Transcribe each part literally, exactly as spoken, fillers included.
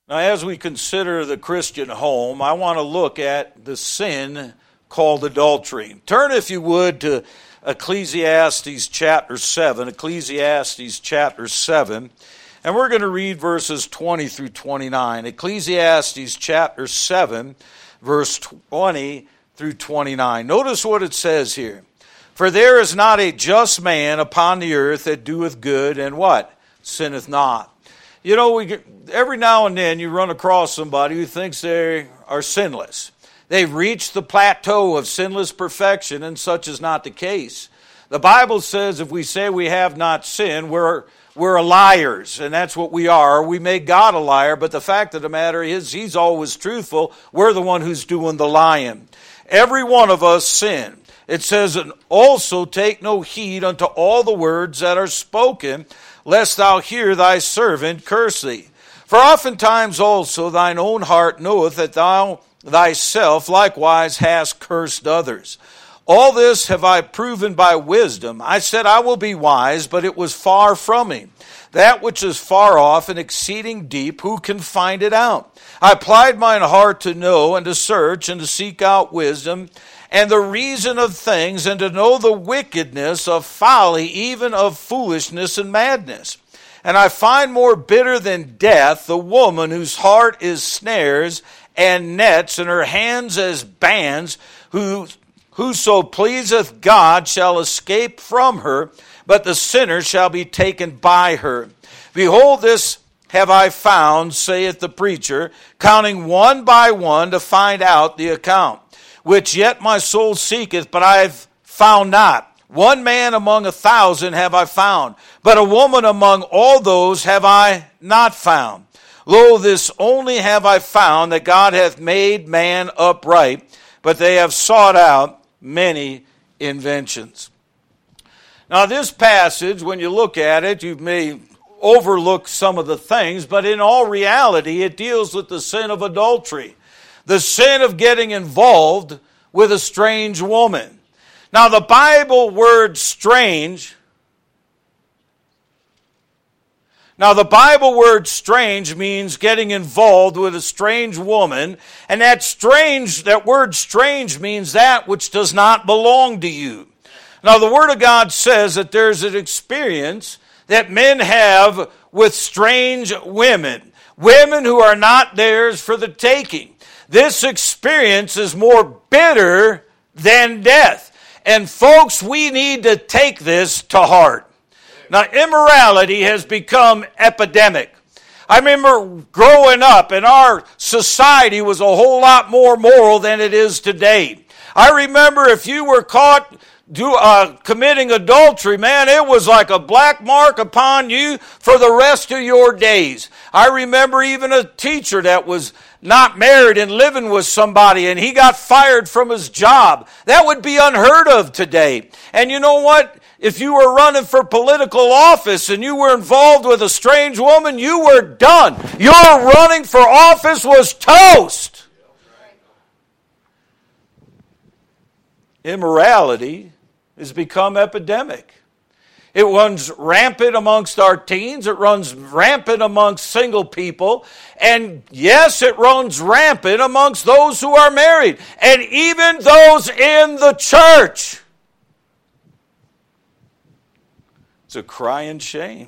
Now, as we consider the Christian home, I want to look at the sin called adultery. Turn, if you would, to Ecclesiastes chapter seven, Ecclesiastes chapter seven, and we're going to read verses twenty through twenty-nine. Ecclesiastes chapter seven, verse twenty through twenty-nine. Notice what it says here. For there is not a just man upon the earth that doeth good, and what? Sinneth not. You know, we every now and then you run across somebody who thinks they are sinless. They've reached the plateau of sinless perfection, and such is not the case. The Bible says if we say we have not sinned, we're, we're liars, and that's what we are. We make God a liar, but the fact of the matter is He's always truthful. We're the one who's doing the lying. Every one of us sin. It says, and also take no heed unto all the words that are spoken, lest thou hear thy servant curse thee. For oftentimes also thine own heart knoweth that thou thyself likewise hast cursed others. All this have I proven by wisdom. I said I will be wise, but it was far from me. That which is far off and exceeding deep, who can find it out? I applied mine heart to know and to search and to seek out wisdom and the reason of things, and to know the wickedness of folly, even of foolishness and madness. And I find more bitter than death the woman whose heart is snares and nets, and her hands as bands, who whoso pleaseth God shall escape from her, but the sinner shall be taken by her. Behold, this have I found, saith the preacher, counting one by one to find out the account, which yet my soul seeketh, but I have found not. One man among a thousand have I found, but a woman among all those have I not found. Lo, this only have I found, that God hath made man upright, but they have sought out many inventions. Now this passage, when you look at it, you may overlook some of the things, but in all reality, it deals with the sin of adultery. The sin of getting involved with a strange woman. Now the Bible word strange, now the Bible word strange means getting involved with a strange woman, and that strange, that word strange means that which does not belong to you. Now the Word of God says that there's an experience that men have with strange women, women who are not theirs for the taking. This experience is more bitter than death. And folks, we need to take this to heart. Now, immorality has become epidemic. I remember growing up, and our society was a whole lot more moral than it is today. I remember if you were caught do, uh, committing adultery, man, it was like a black mark upon you for the rest of your days. I remember even a teacher that was not married and living with somebody, and he got fired from his job. That would be unheard of today. And you know what? If you were running for political office and you were involved with a strange woman, you were done. Your running for office was toast. Immorality has become epidemic. It runs rampant amongst our teens. It runs rampant amongst single people. And yes, it runs rampant amongst those who are married. And even those in the church. It's a crying shame.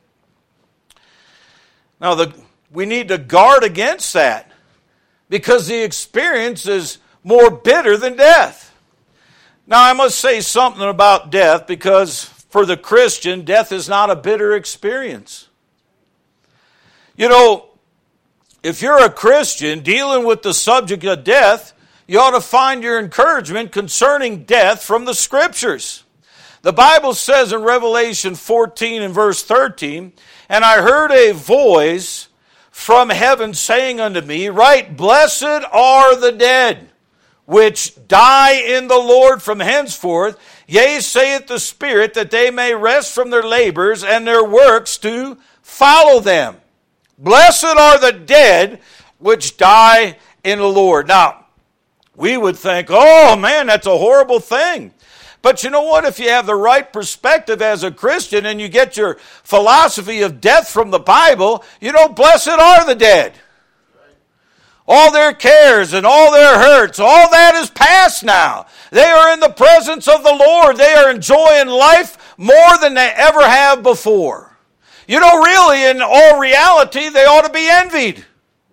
Now, the, we need to guard against that, because the experience is more bitter than death. Now, I must say something about death, because for the Christian, death is not a bitter experience. You know, if you're a Christian dealing with the subject of death, you ought to find your encouragement concerning death from the Scriptures. The Bible says in Revelation fourteen and verse thirteen, and I heard a voice from heaven saying unto me, Right, blessed are the dead, which die in the Lord from henceforth. Yea, saith the Spirit, that they may rest from their labors and their works to follow them. Blessed are the dead which die in the Lord. Now, we would think, oh man, that's a horrible thing. But you know what? If you have the right perspective as a Christian and you get your philosophy of death from the Bible, you know, blessed are the dead. All their cares and all their hurts, all that is past now. They are in the presence of the Lord. They are enjoying life more than they ever have before. You know, really, in all reality, they ought to be envied.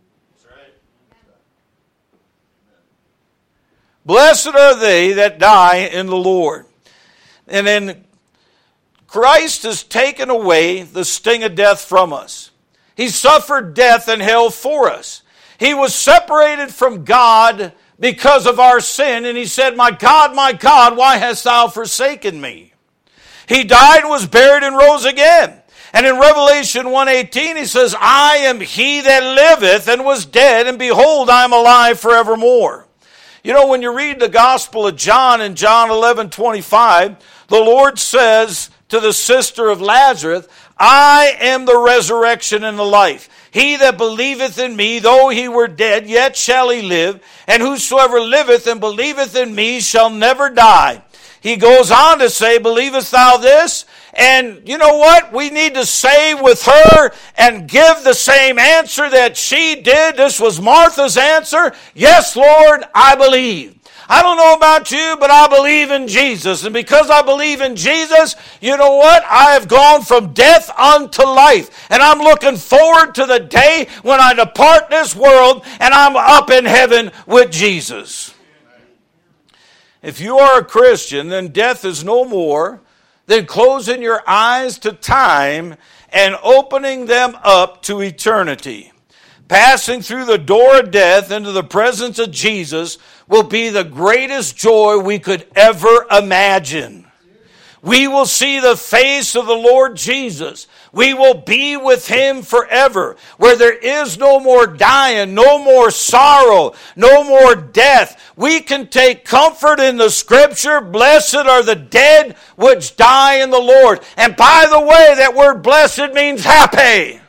Blessed are they that die in the Lord. And then Christ has taken away the sting of death from us. He suffered death and hell for us. He was separated from God because of our sin, and he said, "My God, my God, why hast thou forsaken me?" He died, was buried, and rose again. And in Revelation one eighteen, he says, "I am he that liveth and was dead, and behold, I am alive forevermore." You know, when you read the Gospel of John in John eleven twenty-five, the Lord says to the sister of Lazarus, "I am the resurrection and the life. He that believeth in me, though he were dead, yet shall he live. And whosoever liveth and believeth in me shall never die." He goes on to say, "Believest thou this?" And you know what? We need to say with her and give the same answer that she did. This was Martha's answer. "Yes, Lord, I believe." I don't know about you, but I believe in Jesus. And because I believe in Jesus, you know what? I have gone from death unto life. And I'm looking forward to the day when I depart this world and I'm up in heaven with Jesus. If you are a Christian, then death is no more than closing your eyes to time and opening them up to eternity. Passing through the door of death into the presence of Jesus will be the greatest joy we could ever imagine. We will see the face of the Lord Jesus. We will be with him forever, where there is no more dying, no more sorrow, no more death. We can take comfort in the Scripture. Blessed are the dead which die in the Lord. And by the way, that word blessed means happy.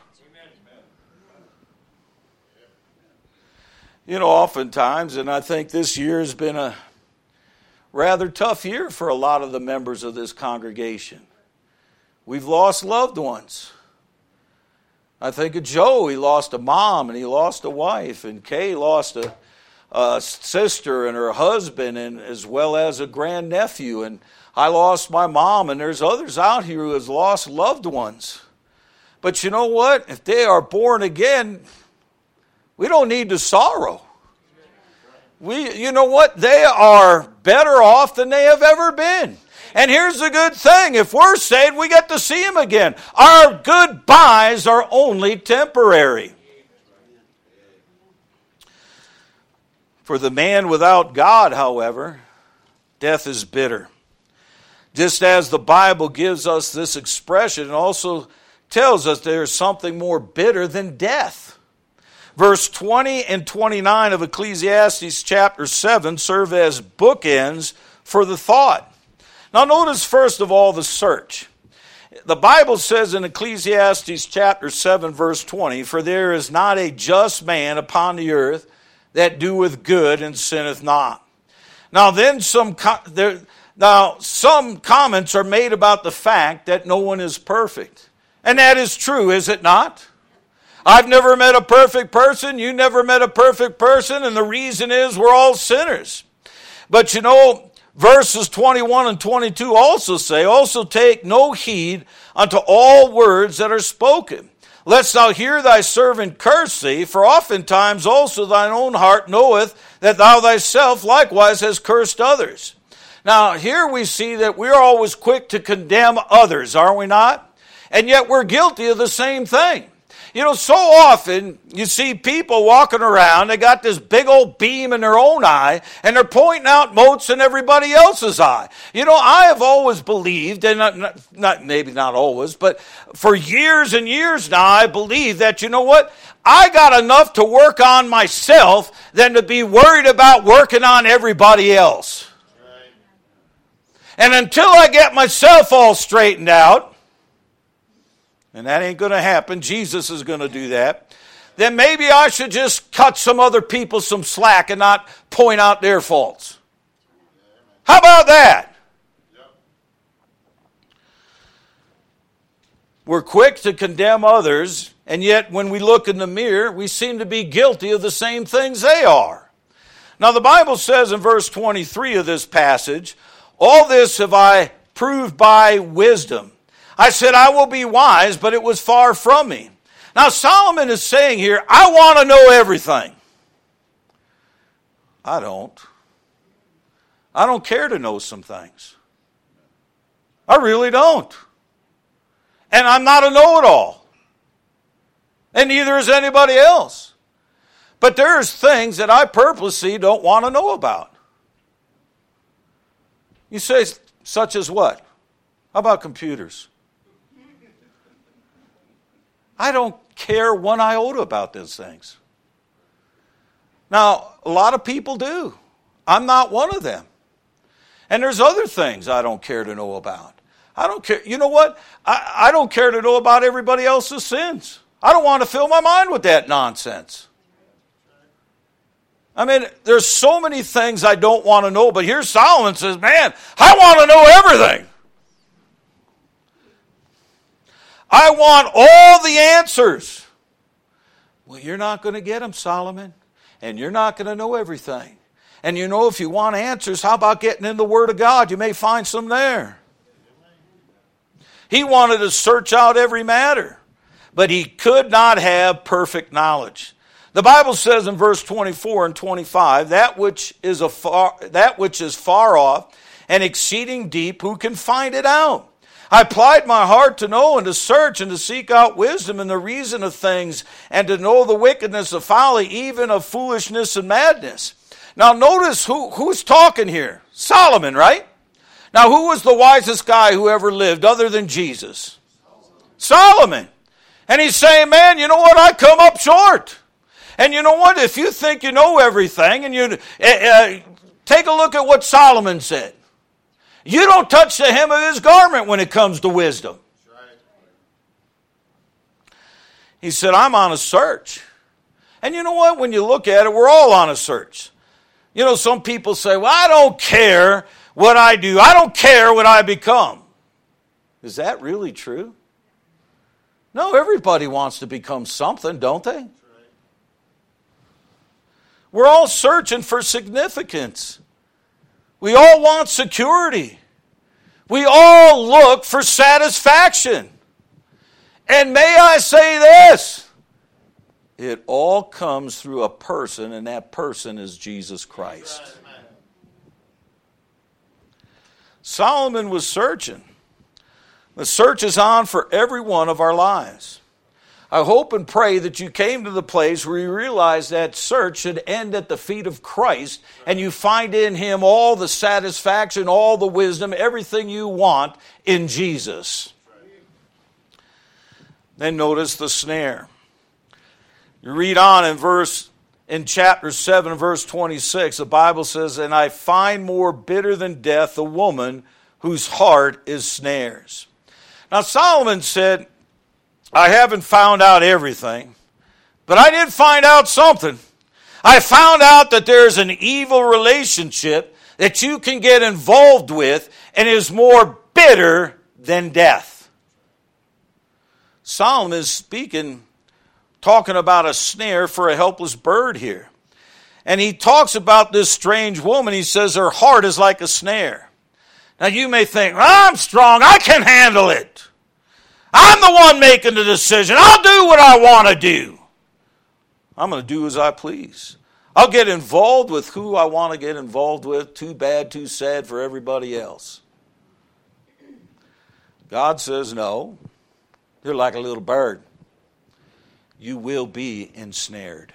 You know, oftentimes, and I think this year has been a rather tough year for a lot of the members of this congregation. We've lost loved ones. I think of Joe. He lost a mom and he lost a wife. And Kay lost a, a sister and her husband, and as well as a grandnephew. And I lost my mom, and there's others out here who has lost loved ones. But you know what? If they are born again, we don't need to sorrow. We, you know what? They are better off than they have ever been. And here's the good thing. If we're saved, we get to see him again. Our goodbyes are only temporary. For the man without God, however, death is bitter. Just as the Bible gives us this expression, it also tells us there's something more bitter than death. Verse twenty and twenty-nine of Ecclesiastes chapter seven serve as bookends for the thought. Now notice first of all the search. The Bible says in Ecclesiastes chapter seven verse twenty, "For there is not a just man upon the earth that doeth good and sinneth not." Now then some there, now some comments are made about the fact that no one is perfect. And that is true, is it not? I've never met a perfect person. You never met a perfect person. And the reason is we're all sinners. But you know, verses twenty-one and twenty-two also say, "Also take no heed unto all words that are spoken. Lest thou hear thy servant curse thee, for oftentimes also thine own heart knoweth that thou thyself likewise hast cursed others." Now here we see that we're always quick to condemn others, are we not? And yet we're guilty of the same thing. You know, so often you see people walking around, they got this big old beam in their own eye, and they're pointing out motes in everybody else's eye. You know, I have always believed, and not, not, not maybe not always, but for years and years now, I believe that, you know what, I got enough to work on myself than to be worried about working on everybody else. And until I get myself all straightened out, and that ain't going to happen, Jesus is going to do that, then maybe I should just cut some other people some slack and not point out their faults. How about that? We're quick to condemn others And yet when we look in the mirror, we seem to be guilty of the same things they are. Now the Bible says in verse twenty-three of this passage, all this have I proved by wisdom. I said, I will be wise, but it was far from me. Now Solomon is saying here, I want to know everything. I don't. I don't care to know some things. I really don't. And I'm not a know-it-all. And neither is anybody else. But there's things that I purposely don't want to know about. You say, such as what? How about computers? I don't care one iota about those things. Now, a lot of people do. I'm not one of them. And there's other things I don't care to know about. I don't care. You know what? I, I don't care to know about everybody else's sins. I don't want to fill my mind with that nonsense. I mean, there's so many things I don't want to know, but here Solomon says, man, I want to know everything. I want all the answers. Well, you're not going to get them, Solomon, and you're not going to know everything. And you know, if you want answers, how about getting in the Word of God? You may find some there. He wanted to search out every matter, but he could not have perfect knowledge. The Bible says in verse twenty-four and twenty-five, that which is a far, that which is far off and exceeding deep, who can find it out? I applied my heart to know and to search and to seek out wisdom and the reason of things and to know the wickedness of folly, even of foolishness and madness. Now notice who, who's talking here. Solomon, right? Now who was the wisest guy who ever lived other than Jesus? Solomon. And he's saying, man, you know what? I come up short. And you know what? If you think you know everything, and you uh, uh, take a look at what Solomon said. You don't touch the hem of his garment when it comes to wisdom. He said, I'm on a search. And you know what? When you look at it, we're all on a search. You know, some people say, well, I don't care what I do. I don't care what I become. Is that really true? No, everybody wants to become something, don't they? We're all searching for significance. We all want security. We all look for satisfaction. And may I say this, it all comes through a person, and that person is Jesus Christ. Solomon was searching. The search is on for every one of our lives. I hope and pray that you came to the place where you realize that search should end at the feet of Christ, and you find in Him all the satisfaction, all the wisdom, everything you want in Jesus. Then notice the snare. You read on in verse in chapter seven, verse twenty-six, the Bible says, and I find more bitter than death a woman whose heart is snares. Now Solomon said, I haven't found out everything, but I did find out something. I found out that there's an evil relationship that you can get involved with and is more bitter than death. Solomon is speaking, talking about a snare for a helpless bird here. And he talks about this strange woman. He says her heart is like a snare. Now you may think, I'm strong, I can handle it. I'm the one making the decision. I'll do what I want to do. I'm going to do as I please. I'll get involved with who I want to get involved with. Too bad, too sad for everybody else. God says, no. You're like a little bird. You will be ensnared.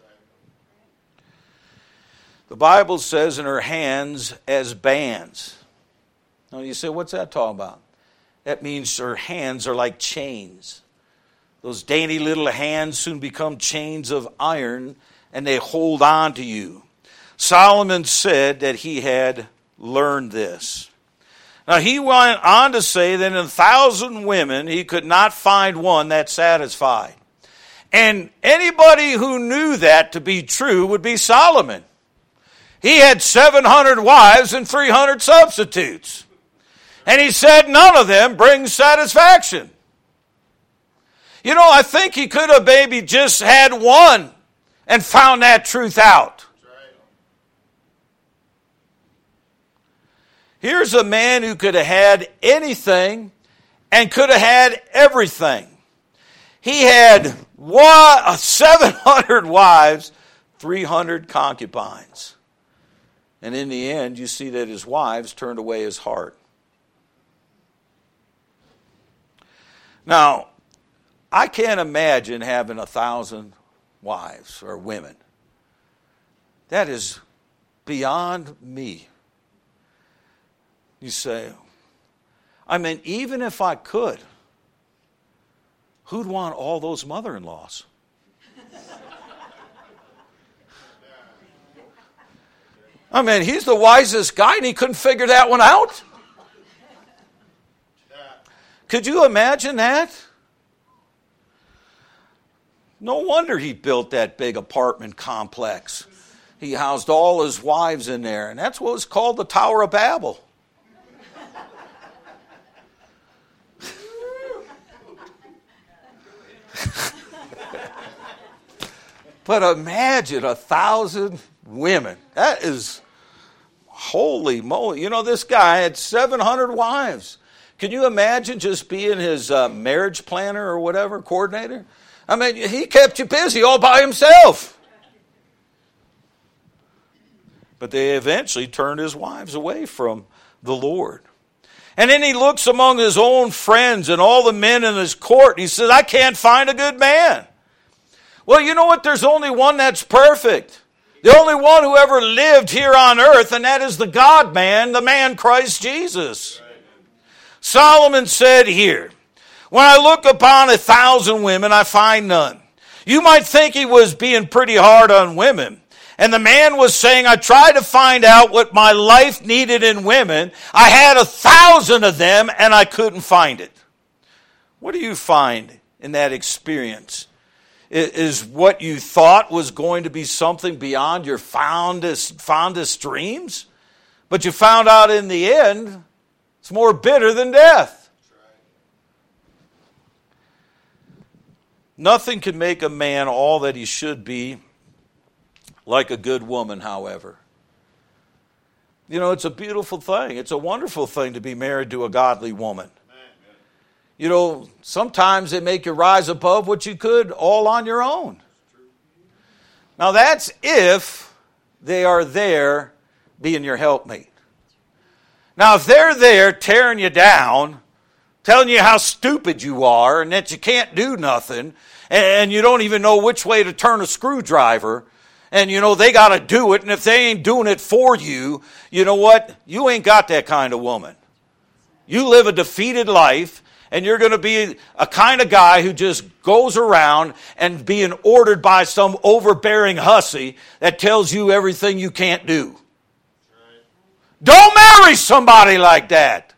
The Bible says in her hands as bands. Now you say, what's that talking about? That means her hands are like chains. Those dainty little hands soon become chains of iron, and they hold on to you. Solomon said that he had learned this. Now he went on to say that in a thousand women he could not find one that satisfied. And anybody who knew that to be true would be Solomon. He had seven hundred wives and three hundred substitutes. And he said none of them bring satisfaction. You know, I think he could have maybe just had one and found that truth out. Here's a man who could have had anything and could have had everything. He had seven hundred wives, three hundred concubines. And in the end, you see that his wives turned away his heart. Now, I can't imagine having a thousand wives or women. That is beyond me. You say, I mean, even if I could, who'd want all those mother-in-laws? I mean, he's the wisest guy and he couldn't figure that one out. Could you imagine that? No wonder he built that big apartment complex. He housed all his wives in there, and that's what was called the Tower of Babel. But imagine a thousand women. That is, holy moly. You know, this guy had seven hundred wives. Can you imagine just being his uh, marriage planner or whatever, coordinator? I mean, he kept you busy all by himself. But they eventually turned his wives away from the Lord. And then he looks among his own friends and all the men in his court. And he says, I can't find a good man. Well, you know what? There's only one that's perfect. The only one who ever lived here on earth, and that is the God-man, the man Christ Jesus. Right. Solomon said here, when I look upon a thousand women, I find none. You might think he was being pretty hard on women. And the man was saying, I tried to find out what my life needed in women. I had a thousand of them, and I couldn't find it. What do you find in that experience? Is what you thought was going to be something beyond your fondest, fondest dreams? But you found out in the end, it's more bitter than death. Nothing can make a man all that he should be like a good woman, however. You know, it's a beautiful thing. It's a wonderful thing to be married to a godly woman. You know, sometimes they make you rise above what you could all on your own. Now that's if they are there being your helpmate. Now if they're there tearing you down, telling you how stupid you are and that you can't do nothing, and you don't even know which way to turn a screwdriver, and you know they got to do it, and if they ain't doing it for you, you know what? You ain't got that kind of woman. You live a defeated life, and you're going to be a kind of guy who just goes around and being ordered by some overbearing hussy that tells you everything you can't do. Right. Don't marry somebody like that.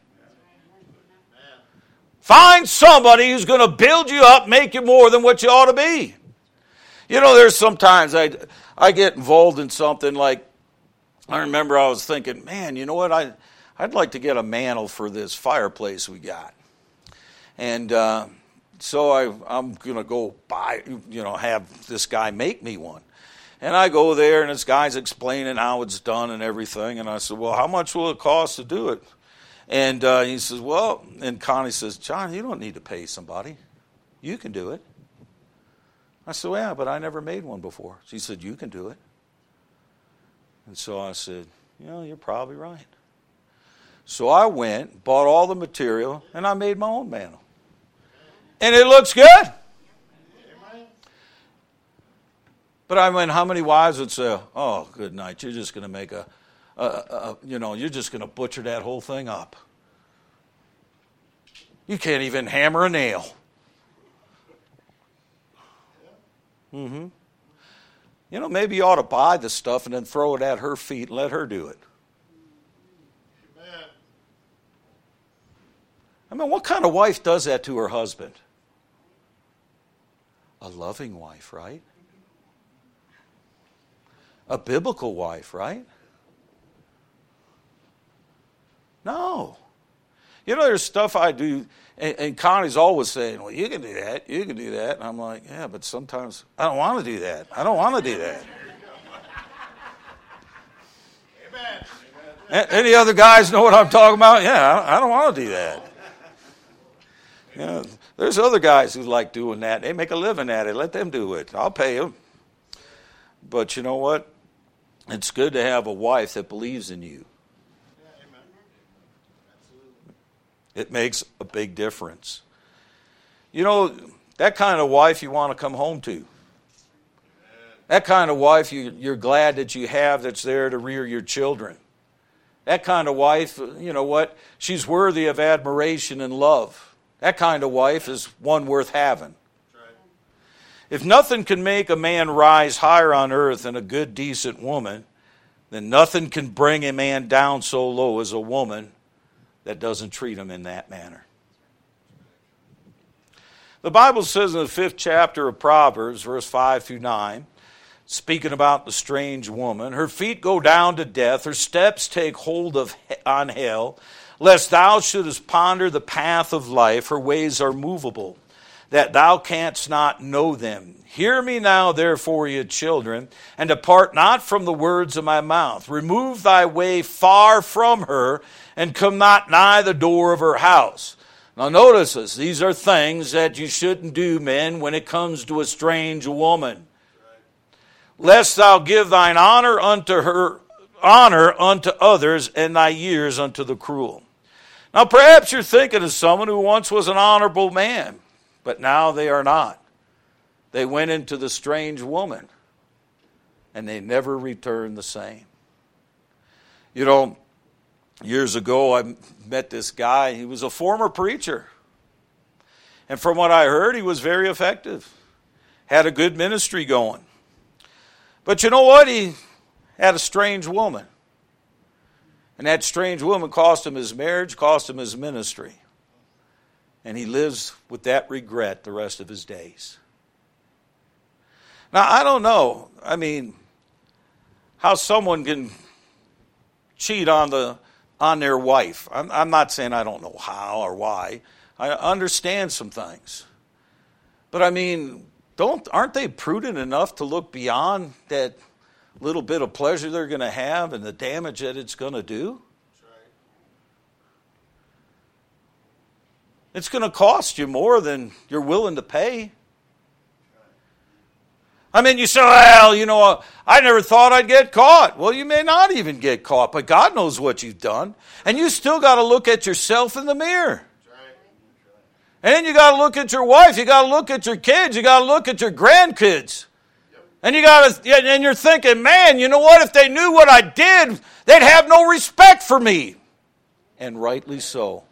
Find somebody who's going to build you up, make you more than what you ought to be. You know, there's sometimes I, I get involved in something like, I remember I was thinking, man, you know what, I, I'd like to get a mantle for this fireplace we got. And uh, so I, I'm going to go buy, you know, have this guy make me one. And I go there, and this guy's explaining how it's done and everything. And I said, well, how much will it cost to do it? And uh, he says, well, and Connie says, John, you don't need to pay somebody. You can do it. I said, well, yeah, but I never made one before. She said, you can do it. And so I said, you know, you're probably right. So I went, bought all the material, and I made my own mantle. And it looks good. But I mean, how many wives would say, oh, good night, you're just going to make a, a, a, you know, you're just going to butcher that whole thing up. You can't even hammer a nail. Mm-hmm. You know, maybe you ought to buy the stuff and then throw it at her feet and let her do it. Amen. I mean, what kind of wife does that to her husband? A loving wife, right? A biblical wife, right? No. You know, there's stuff I do, and, and Connie's always saying, well, you can do that, you can do that. And I'm like, yeah, but sometimes I don't want to do that. I don't want to do that. Amen. Any other guys know what I'm talking about? Yeah, I don't want to do that. You know, there's other guys who like doing that. They make a living at it. Let them do it. I'll pay them. But you know what? It's good to have a wife that believes in you. It makes a big difference. You know, that kind of wife you want to come home to. That kind of wife you, you're glad that you have that's there to rear your children. That kind of wife, you know what? She's worthy of admiration and love. That kind of wife is one worth having. If nothing can make a man rise higher on earth than a good, decent woman, then nothing can bring a man down so low as a woman that doesn't treat him in that manner. The Bible says in the fifth chapter of Proverbs, verse five through nine, speaking about the strange woman, her feet go down to death, her steps take hold of on hell, lest thou shouldest ponder the path of life, her ways are movable, that thou canst not know them. Hear me now, therefore, ye children, and depart not from the words of my mouth. Remove thy way far from her, and come not nigh the door of her house. Now notice this. These are things that you shouldn't do, men, when it comes to a strange woman. Lest thou give thine honor unto her, honor unto others, and thy years unto the cruel. Now perhaps you're thinking of someone who once was an honorable man, but now they are not. They went into the strange woman, and they never returned the same. You know, years ago I met this guy. He was a former preacher. And from what I heard, he was very effective. Had a good ministry going. But you know what? He had a strange woman. And that strange woman cost him his marriage, cost him his ministry. And he lives with that regret the rest of his days. Now, I don't know. I mean, how someone can cheat on the on their wife. I'm, I'm not saying I don't know how or why. I understand some things. But I mean, don't aren't they prudent enough to look beyond that little bit of pleasure they're going to have and the damage that it's going to do? That's right. It's going to cost you more than you're willing to pay. I mean, you say, well, you know, I never thought I'd get caught. Well, you may not even get caught, but God knows what you've done. And you still got to look at yourself in the mirror. And then you got to look at your wife. You got to look at your kids. You got to look at your grandkids. And you got to, and you're thinking, man, you know what? If they knew what I did, they'd have no respect for me. And rightly so.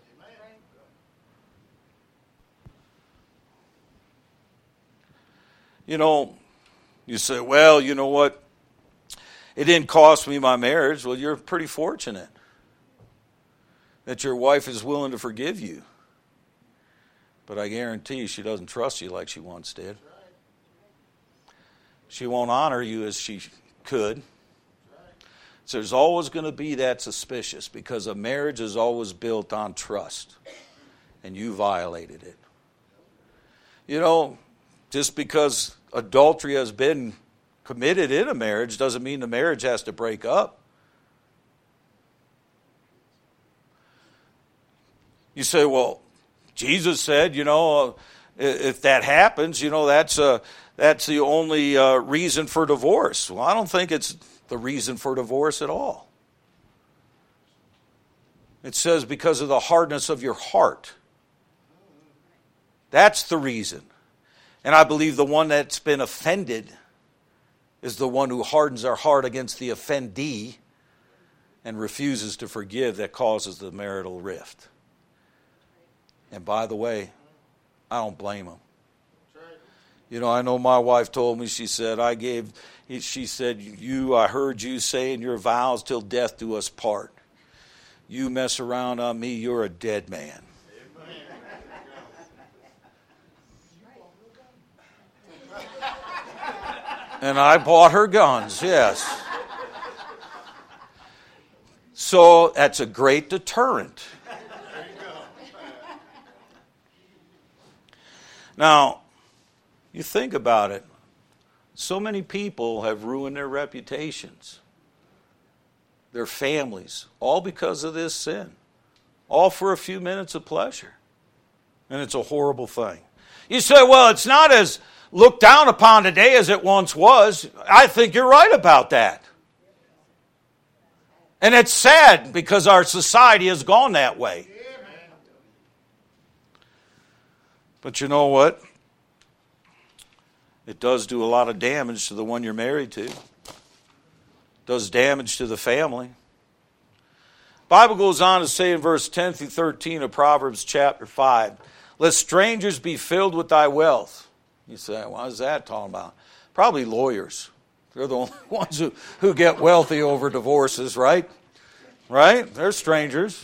You know, you say, well, you know what? It didn't cost me my marriage. Well, you're pretty fortunate that your wife is willing to forgive you. But I guarantee you she doesn't trust you like she once did. She won't honor you as she could. So there's always going to be that suspicious because a marriage is always built on trust. And you violated it. You know, just because adultery has been committed in a marriage doesn't mean the marriage has to break up. You say, well, Jesus said, you know, if that happens, you know, that's uh, that's the only uh, reason for divorce. Well, I don't think it's the reason for divorce at all. It says because of the hardness of your heart. That's the reason. And I believe the one that's been offended is the one who hardens our heart against the offendee and refuses to forgive, that causes the marital rift. And by the way, I don't blame him. You know, I know my wife told me, she said, I gave, she said, you, I heard you say in your vows, till death do us part. You mess around on me, you're a dead man. And I bought her guns, yes. So that's a great deterrent. Now, you think about it. So many people have ruined their reputations, their families, all because of this sin. All for a few minutes of pleasure. And it's a horrible thing. You say, well, it's not as looked down upon today as it once was. I think you're right about that. And it's sad because our society has gone that way. But you know what? It does do a lot of damage to the one you're married to. It does damage to the family. The Bible goes on to say in verse ten through thirteen of Proverbs chapter five, let strangers be filled with thy wealth. You say, what is that talking about? Probably lawyers. They're the only ones who, who get wealthy over divorces, right? Right? They're strangers.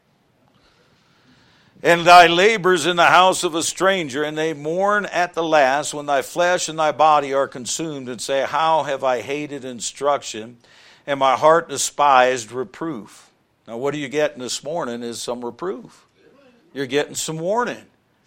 And thy labors in the house of a stranger, and they mourn at the last when thy flesh and thy body are consumed, and say, how have I hated instruction, and my heart despised reproof. Now what are you getting this morning is some reproof. You're getting some warning.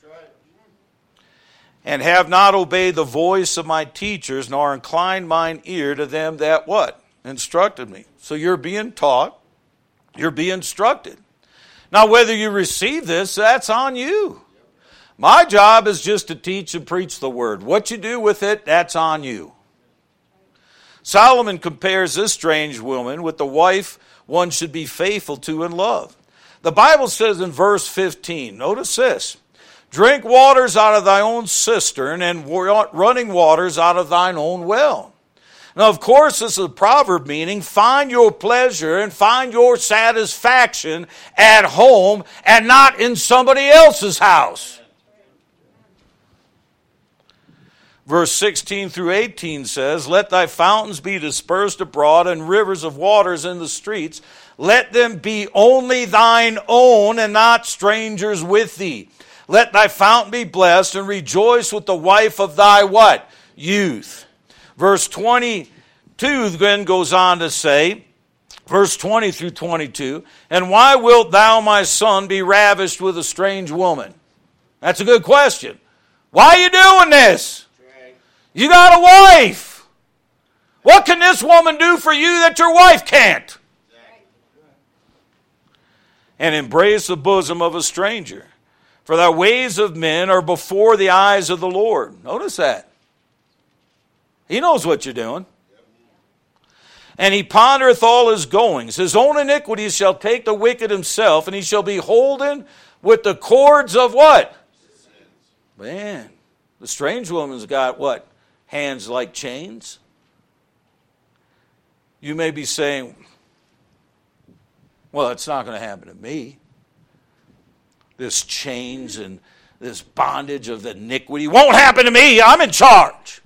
And have not obeyed the voice of my teachers, nor inclined mine ear to them that what? Instructed me. So you're being taught, you're being instructed. Now, whether you receive this, that's on you. My job is just to teach and preach the word. What you do with it, that's on you. Solomon compares this strange woman with the wife one should be faithful to and love. The Bible says in verse fifteen, notice this, drink waters out of thy own cistern and running waters out of thine own well. Now, of course, this is a proverb meaning find your pleasure and find your satisfaction at home and not in somebody else's house. Verse sixteen through eighteen says, let thy fountains be dispersed abroad and rivers of waters in the streets. Let them be only thine own and not strangers with thee. Let thy fountain be blessed and rejoice with the wife of thy what? Youth. Verse twenty-two then goes on to say, verse twenty through twenty-two, and why wilt thou, my son, be ravished with a strange woman? That's a good question. Why are you doing this? You got a wife. What can this woman do for you that your wife can't? And embrace the bosom of a stranger. For thy ways of men are before the eyes of the Lord. Notice that. He knows what you're doing. And he pondereth all his goings. His own iniquities shall take the wicked himself, and he shall be holden with the cords of what? Man, the strange woman's got what? Hands like chains. You may be saying, well, it's not going to happen to me. This chains and this bondage of iniquity won't happen to me. I'm in charge.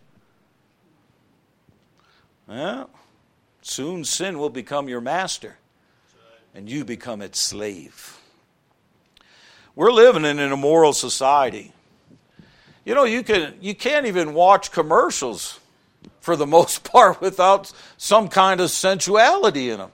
Well, soon sin will become your master, and you become its slave. We're living in an immoral society. You know, you can you can't even watch commercials for the most part without some kind of sensuality in them.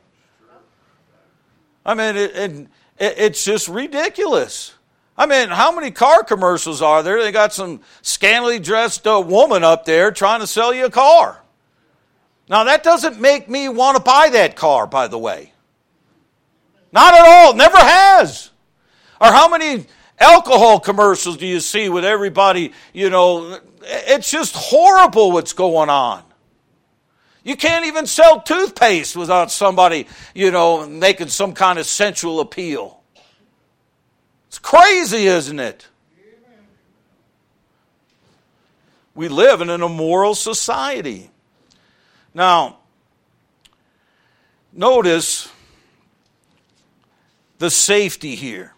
I mean, it, it, it's just ridiculous. I mean, how many car commercials are there? They got some scantily dressed uh, woman up there trying to sell you a car. Now, that doesn't make me want to buy that car, by the way. Not at all. Never has. Or how many alcohol commercials do you see with everybody, you know, it's just horrible what's going on. You can't even sell toothpaste without somebody, you know, making some kind of sensual appeal. It's crazy, isn't it? We live in an immoral society. Now, notice the safety here.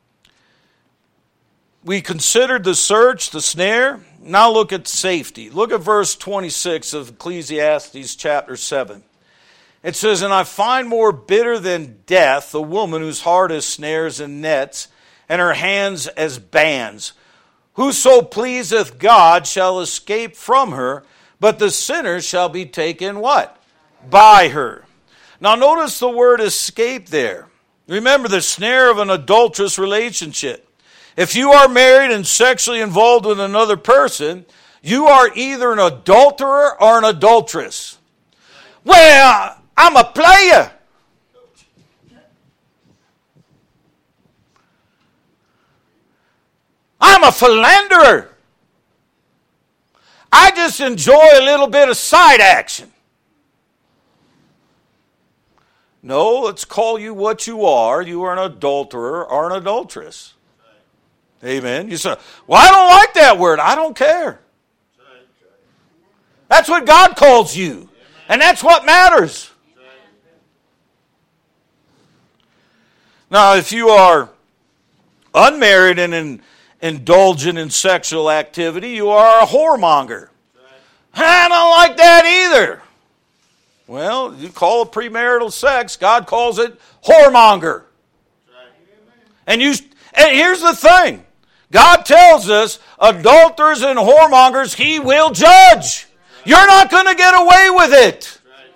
We considered the search, the snare. Now look at safety. Look at verse twenty-six of Ecclesiastes chapter seven. It says, and I find more bitter than death the woman whose heart is snares and nets, and her hands as bands. Whoso pleaseth God shall escape from her, but the sinner shall be taken what? By her. Now notice the word escape there. Remember the snare of an adulterous relationship. If you are married and sexually involved with another person, you are either an adulterer or an adulteress. Well, I'm a player. I'm a philanderer. I just enjoy a little bit of side action. No, let's call you what you are. You are an adulterer or an adulteress. Amen. You say, well, I don't like that word. I don't care. That's what God calls you. And that's what matters. Now, if you are unmarried and in, indulgent in sexual activity, you are a whoremonger. I don't like that either. Well, you call it premarital sex. God calls it whoremonger. And you. And here's the thing. God tells us, adulterers and whoremongers, He will judge. You're not going to get away with it.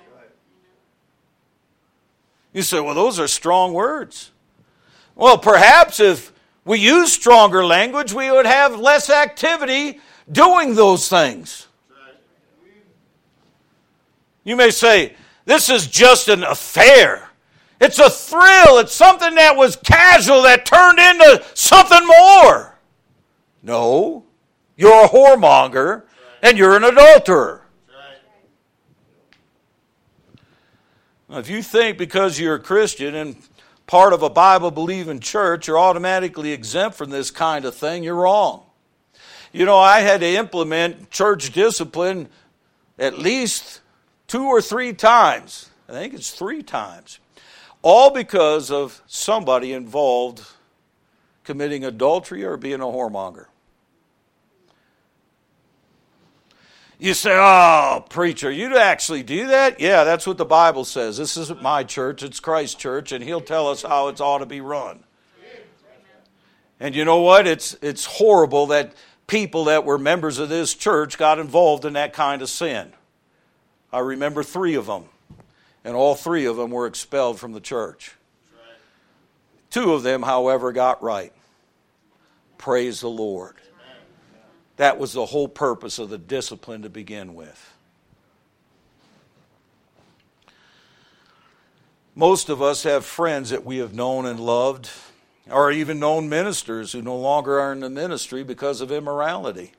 You say, well, those are strong words. Well, perhaps if we use stronger language, we would have less activity doing those things. You may say, this is just an affair. It's a thrill. It's something that was casual that turned into something more. No, you're a whoremonger and you're an adulterer. Now, if you think because you're a Christian and part of a Bible-believing church, you're automatically exempt from this kind of thing, you're wrong. You know, I had to implement church discipline at least two or three times. I think it's three times. All because of somebody involved committing adultery or being a whoremonger. You say, oh, preacher, you actually do that? Yeah, that's what the Bible says. This isn't my church, it's Christ's church, and He'll tell us how it ought to be run. And you know what? It's, it's horrible that people that were members of this church got involved in that kind of sin. I remember three of them, and all three of them were expelled from the church. Two of them, however, got right. Praise the Lord. That was the whole purpose of the discipline to begin with. Most of us have friends that we have known and loved, or even known ministers who no longer are in the ministry because of immorality.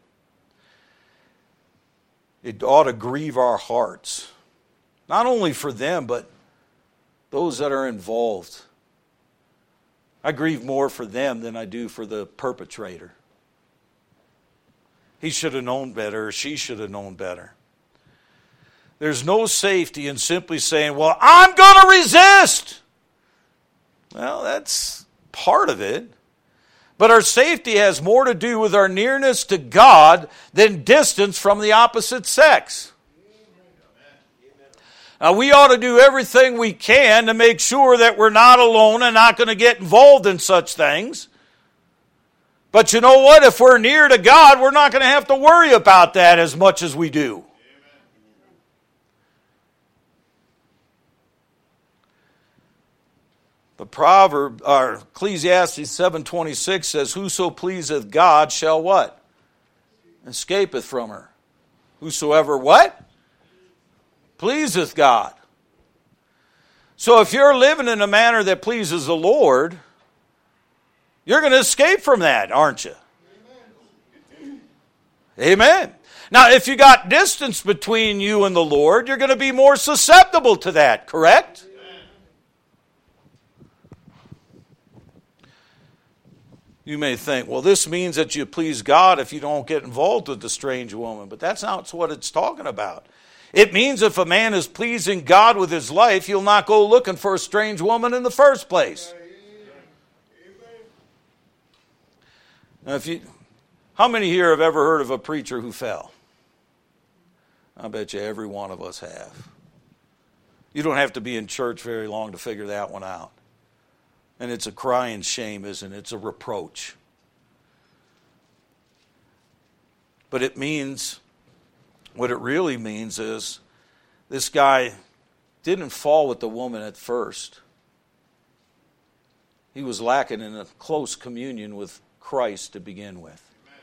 It ought to grieve our hearts, not only for them, but those that are involved. I grieve more for them than I do for the perpetrator. He should have known better, or she should have known better. There's no safety in simply saying, well, I'm going to resist. Well, that's part of it. But our safety has more to do with our nearness to God than distance from the opposite sex. Now, we ought to do everything we can to make sure that we're not alone and not going to get involved in such things. But you know what? If we're near to God, we're not going to have to worry about that as much as we do. The proverb, or Ecclesiastes seven twenty-six says, whoso pleaseth God shall what? Escapeth from her. Whosoever what? Pleaseth God. So if you're living in a manner that pleases the Lord, you're going to escape from that, aren't you? Amen. Amen. Now, if you got distance between you and the Lord, you're going to be more susceptible to that, correct? Amen. You may think, well, this means that you please God if you don't get involved with the strange woman, but that's not what it's talking about. It means if a man is pleasing God with his life, he'll not go looking for a strange woman in the first place. Now, if you, how many here have ever heard of a preacher who fell? I bet you every one of us have. You don't have to be in church very long to figure that one out. And it's a crying shame, isn't it? It's a reproach. But it means, what it really means is, this guy didn't fall with the woman at first. He was lacking in a close communion with Christ to begin with.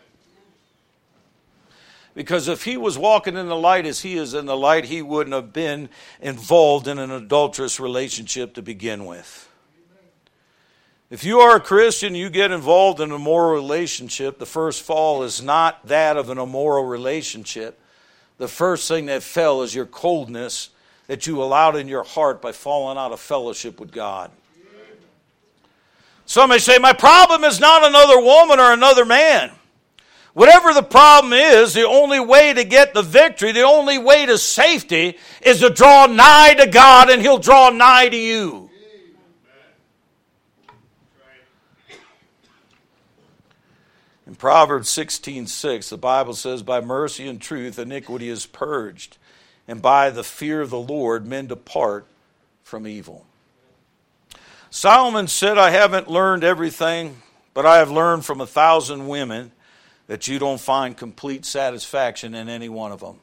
Because if he was walking in the light as he is in the light, he wouldn't have been involved in an adulterous relationship to begin with. If you are a Christian, you get involved in an immoral relationship, the first fall is not that of an immoral relationship. The first thing that fell is your coldness that you allowed in your heart by falling out of fellowship with God. Somebody say, my problem is not another woman or another man. Whatever the problem is, the only way to get the victory, the only way to safety is to draw nigh to God, and he'll draw nigh to you. In Proverbs sixteen six, the Bible says, by mercy and truth iniquity is purged, and by the fear of the Lord men depart from evil. Solomon said, I haven't learned everything, but I have learned from a thousand women that you don't find complete satisfaction in any one of them.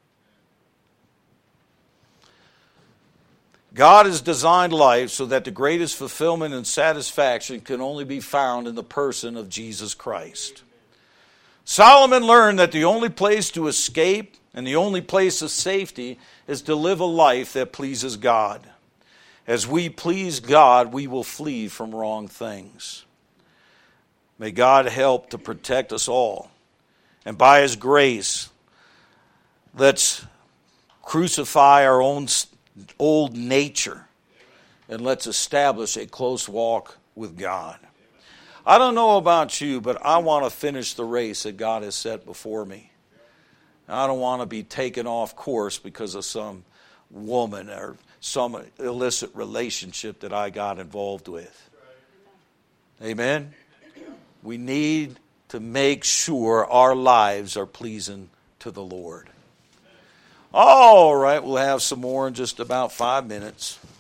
God has designed life so that the greatest fulfillment and satisfaction can only be found in the person of Jesus Christ. Solomon learned that the only place to escape and the only place of safety is to live a life that pleases God. As we please God, we will flee from wrong things. May God help to protect us all. And by his grace, let's crucify our own old nature and let's establish a close walk with God. I don't know about you, but I want to finish the race that God has set before me. I don't want to be taken off course because of some woman or some illicit relationship that I got involved with. Amen? We need to make sure our lives are pleasing to the Lord. All right, we'll have some more in just about five minutes.